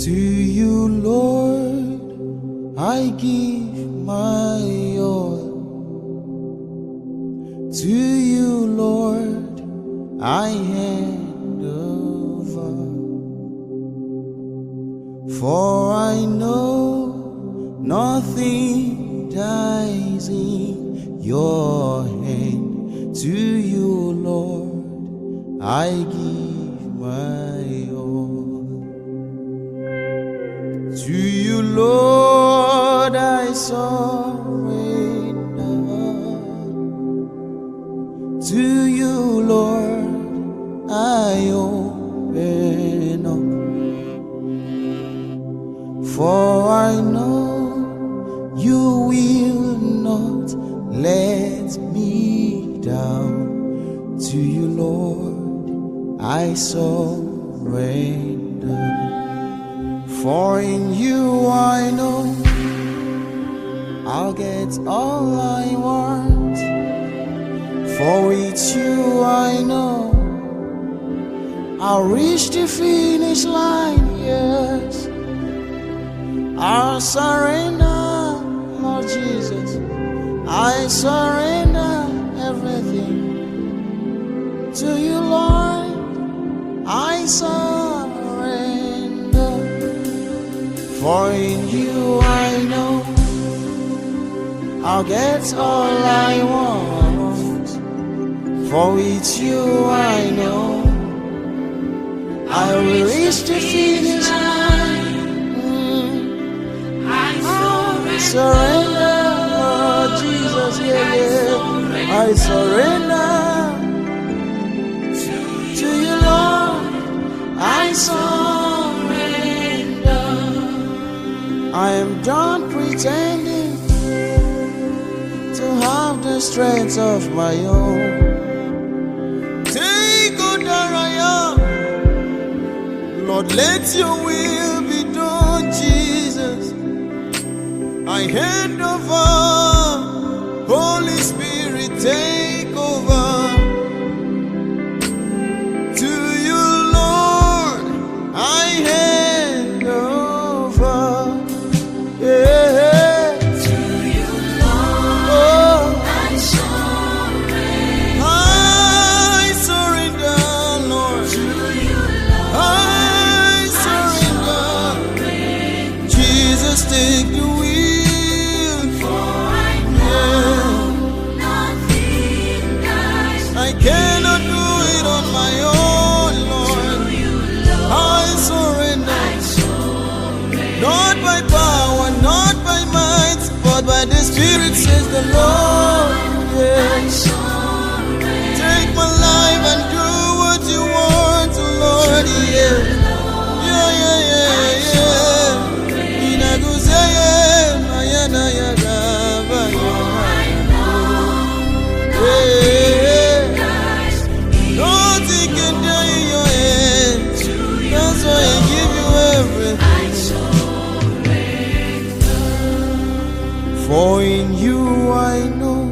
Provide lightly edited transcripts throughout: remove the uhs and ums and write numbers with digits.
To you, Lord, I give my all. To you, Lord, I hand over. For I know nothing dies in your hand. To you, Lord, I give my all. To you, Lord, I surrender. To you, Lord, I open up. For I know you will not let me down. To you, Lord, I surrender. For in you I know I'll get all I want. For with you I know I'll reach the finish line, yes. I'll surrender, Lord Jesus. I surrender everything to you, Lord. I surrender. For in you I know I'll get all I want. For with you I know I will reach the finish line. I surrender, Lord Jesus, yeah. I surrender to you, Lord. I surrender. I am done pretending to have the strength of my own. Take all that I am, Lord, let your will be done, Jesus. I hand over, Holy Spirit, take over. To you, Lord, I hand over. Yeah. To you, Lord, I surrender. I surrender, Lord. To you, Lord, I surrender. Jesus, take the wheel. For I know nothing dies. I cannot do it on my own, Lord. To you, Lord, I surrender. Not by power, not by might, but by the Spirit, says the Lord. Yes. Take my life and do what you want, Lord. Yeah. Yeah, yeah, yeah, yeah. Inaguzeye, mayana ya gaba. Yeah. Nothing can die in your hands. That's why I give you everything. For in you I know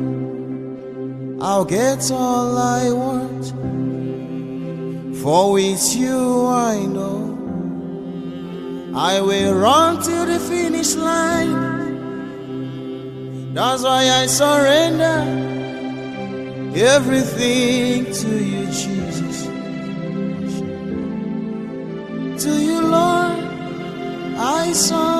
I'll get all I want. For with you I know I will run to the finish line. That's why I surrender everything to you, Jesus. To you, Lord, I surrender.